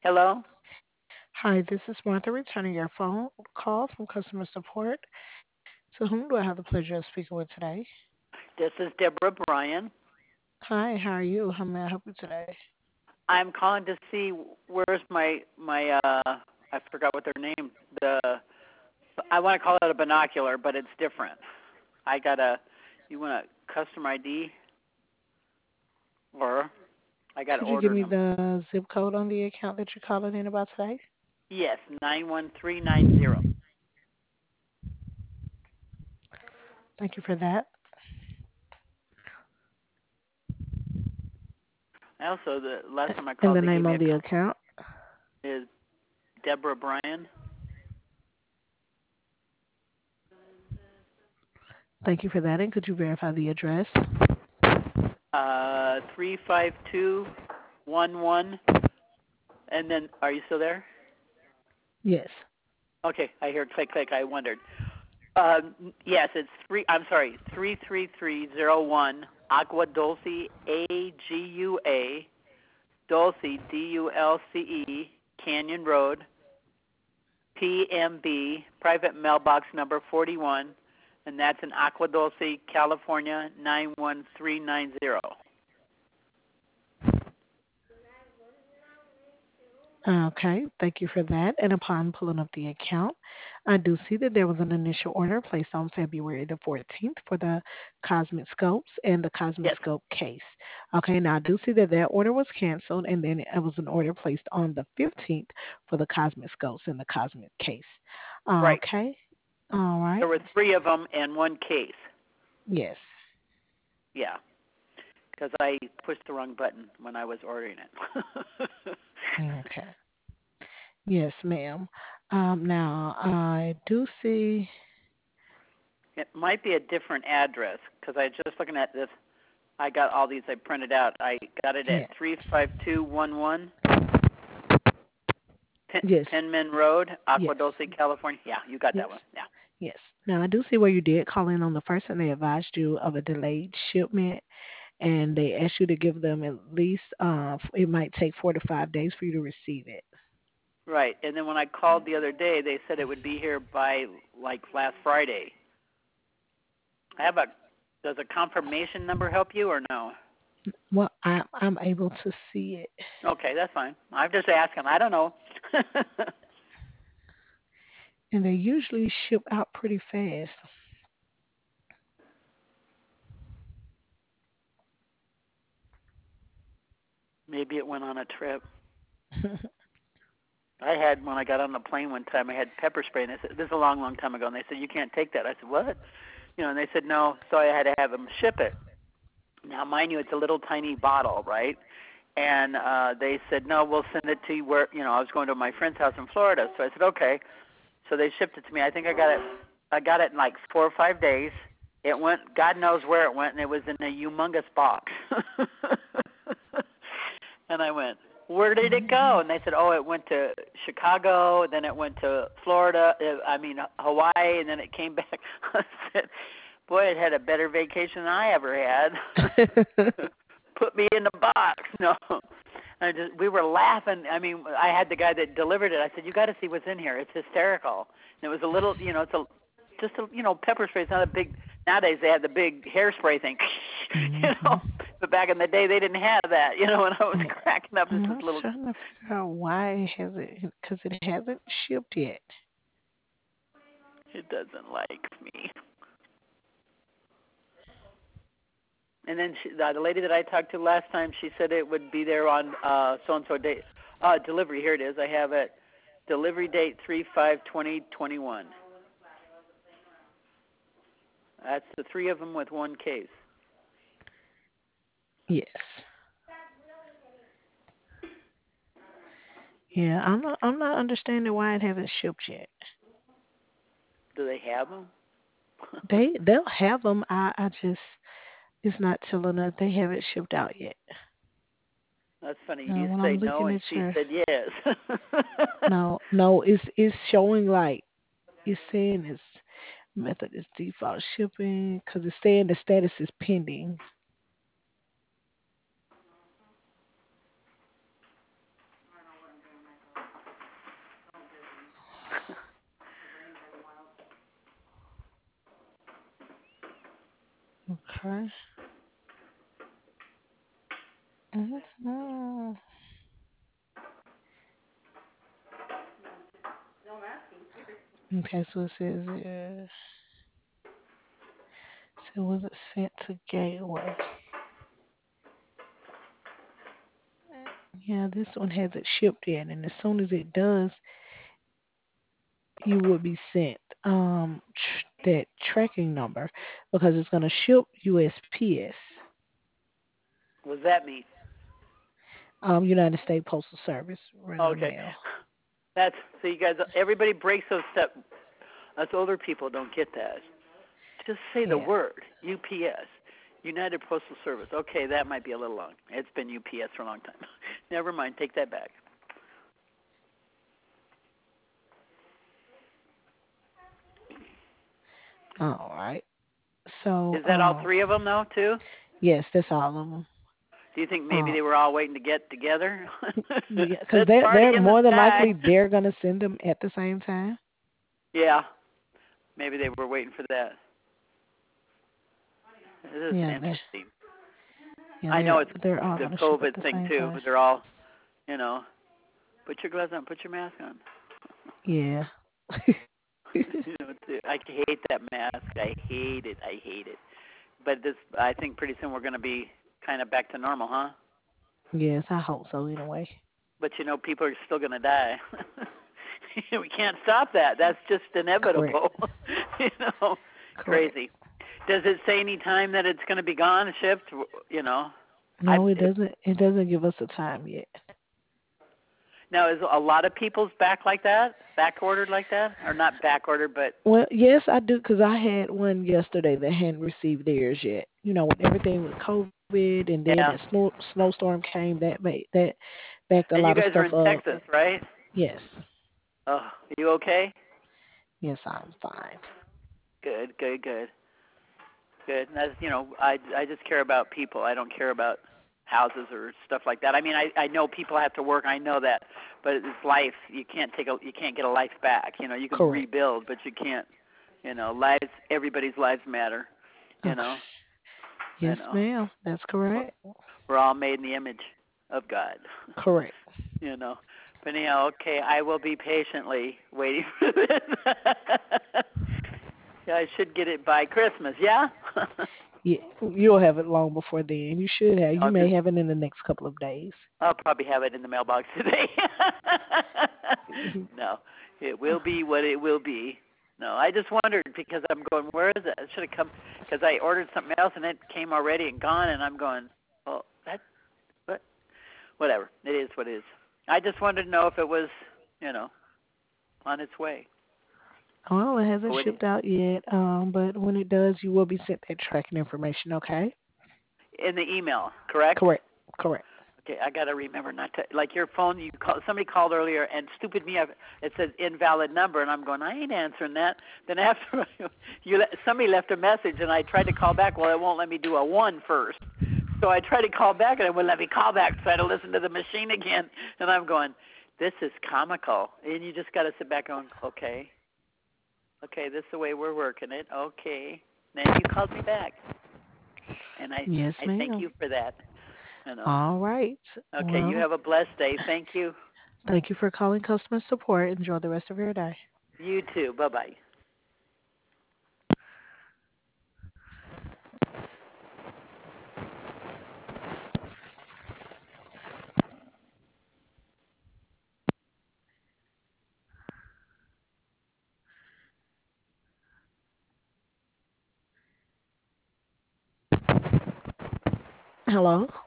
Hello, Hi, this is Martha returning your phone call from customer support. To whom do I have the pleasure of speaking with today? this is Deborah Bryan. Hi, how are you? How may I help you today? I'm calling to see where's my I forgot what their name. The I want to call it a binocular, but it's different. I got a you want a custom ID or I got an Could you give order me number. the zip code on the account that you're calling in about today? Yes, 91390. Thank you for that. Also, the last time I And called, the they gave name me on a the account? is Deborah Bryan. Thank you for that. And could you verify the address? 35211. And then, are you still there? Yes. Okay, I hear click click. I wondered. Yes, it's three. I'm sorry, 33301 Agua Dulce, AGUA Dulce, DULCE Canyon Road, PMB private mailbox number 41, and that's in Agua Dulce, California 91390. Okay, thank you for that. And upon pulling up the account, I do see that there was an initial order placed on February the 14th for the Cosmic Scopes and the Cosmic Yes, Scope case. Okay, now I do see that that order was canceled, and then it was an order placed on the 15th for the Cosmic Scopes and the Cosmic case. right. Okay, all There right. were three of them and one case. Yes. Yeah, because I pushed the wrong button when I was ordering it. Okay. Yes, ma'am. Now I do see. It might be a different address because I just looking at this. I got all these I printed out. I got it at Yeah. 35211 Yes. Penman Road, Agua Yes. Dulce, California. Yeah, you got that Yes. one. Yeah. Yes. Now, I do see where you did call in on the first, and they advised you of a delayed shipment, and they asked you to give them at least, it might take 4 to 5 days for you to receive it. Right. And then when I called the other day, they said it would be here by like last Friday. I have a. Does a confirmation number help you or no? Well, I'm able to see it, Okay, that's fine. I'm just asking. I don't know. and they usually ship out pretty fast. Maybe it went on a trip. I had when I got on the plane one time. I had pepper spray, and they said this is a long, long time ago. And they said you can't take that. I said what? And they said no. So I had to have them ship it. Now, mind you, it's a little tiny bottle, right? And they said no, we'll send it to you where I was going to my friend's house in Florida. So I said okay. So they shipped it to me. I think I got it. I got it in like 4 or 5 days. It went. God knows where it went, and it was in a humongous box. And I went, where did it go? And they said, oh, it went to Chicago, then it went to Florida, Hawaii, and then it came back. I said, boy, it had a better vacation than I ever had. Put me in the box. No. We were laughing. I mean, I had the guy that delivered it. I said, you got to see what's in here. It's hysterical. And it was a little, it's a just a, pepper spray. It's not a big. Nowadays they have the big hairspray thing, you Hmm. know. But back in the day they didn't have that, and I was Yeah. cracking up. This I'm is little. trying to figure out why it hasn't, because it hasn't shipped yet. It doesn't like me. And then the lady that I talked to last time, she said it would be there on so and so date. Delivery. Here it is. I have it. Delivery date 3/5/2021. That's the three of them with one case. Yes. Yeah, I'm not understanding why it hasn't shipped yet. Do they have them? They'll have them. I just it's not telling us they haven't shipped out yet. That's funny. You When say I'm no, looking and at she your said yes. no, it's showing like it's saying its method is default shipping because it's saying the status is pending. Okay. Mhm. Okay, so it says so was it sent to Gateway? Yeah, this one hasn't shipped yet, and as soon as it does, you will be sent that tracking number because it's going to ship USPS, What does that mean? United States Postal Service, regular Okay. mail. That's so you guys. Everybody breaks those steps. Us older people don't get that. Just say the Yeah. word UPS, United Postal Service. Okay, that might be a little long. It's been UPS for a long time. Never mind. Take that back. All right. So, Is that all three of them though too? yes, that's all of them. Do you think maybe Uh, they were all waiting to get together? yeah, because Let's party they're in the more than sky. likely they're gonna send them at the same time. Yeah, maybe they were waiting for that. This is Yeah, interesting. yeah, I know it's they're all the gonna ship at COVID the thing same too, time. but they're all, put your gloves on, put your mask on. Yeah. I hate that mask. I hate it. I hate it. But I think pretty soon we're going to be kind of back to normal, huh? Yes, I hope so. Anyway. But people are still going to die. We can't stop that. That's just Correct. inevitable. you know, Correct. crazy. Does it say any time that it's going to be gone, shipped? I No, it doesn't. It doesn't give us a time yet. now is a lot of people's back like that, back ordered like that, or not back ordered, but Well, yes, I do, because I had one yesterday that hadn't received theirs yet. With everything with COVID, and then yeah. that snowstorm came, that backed a And you lot of guys are stuff in up. Texas, right? Yes, Oh, are you okay? yes, I'm fine. Good, good, good. Good. And that's I just care about people. I don't care about houses or stuff like that. I mean, I know people have to work. I know that, but it's life. You can't get a life back. You can Correct. rebuild, but you can't. Lives. Everybody's lives matter. You Okay. know. You Yes, know. ma'am. That's correct. We're all made in the image of God. Correct. you know. But anyhow, okay, I will be patiently waiting for this. Yeah, I should get it by Christmas. Yeah. Yeah, you'll have it long before then. You should have. You I'll may just have it in the next couple of days. I'll probably have it in the mailbox today. No, it will be what it will be. No, I just wondered because I'm going, where is it? It should have come because I ordered something else and it came already and gone, and I'm going, well, what? Whatever. It is what it is. I just wanted to know if it was, you know, on its way. Well, it But hasn't shipped out yet, but when it does, you will be sent that tracking information, okay? in the email, correct? Correct. Correct. Okay, I got to remember not to like your phone. Somebody called earlier, and stupid me, it says invalid number, and I'm going, I ain't answering that. Then after somebody left a message, and I tried to call back. Well, it won't let me do a one first, so I tried to call back, and it wouldn't let me call back. So I had to listen to the machine again, and I'm going, this is comical. And you just got to sit back going, okay, this is the way we're working it. Okay, then you called me back, and Yes, I thank ma'am. you for that. You know. All right. Okay, you Well, have a blessed day. Thank you. thank you for calling customer support. Enjoy the rest of your day. You too. Bye-bye. Hello?